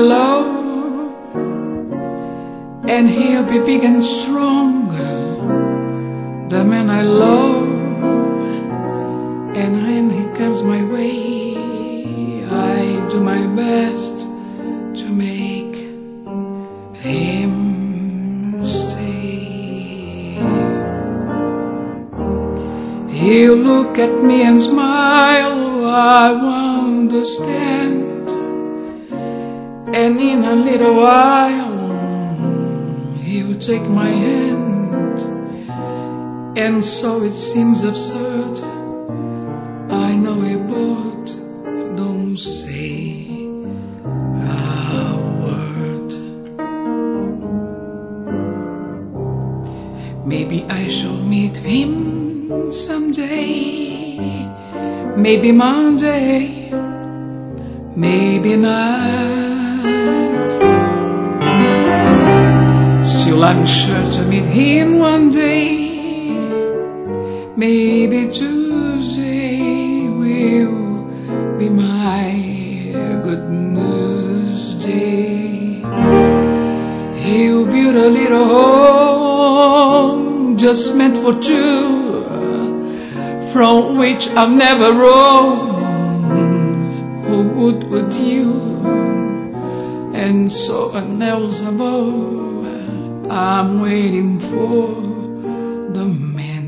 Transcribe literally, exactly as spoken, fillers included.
love, and he'll be big and strong, the man I love. And when he comes my way, I do my best to make him stay. He'll look at me and smile, I understand, and in a little while he'll take my hand. And so it seems absurd, I know we both don't say a word. Maybe I shall meet him someday, maybe Monday, maybe not. Still I'm sure to meet him one day, maybe Tuesday will be my good news day. He'll build a little home just meant for two, from which I'll never roam. Who would with you? And so an else above, I'm waiting for the man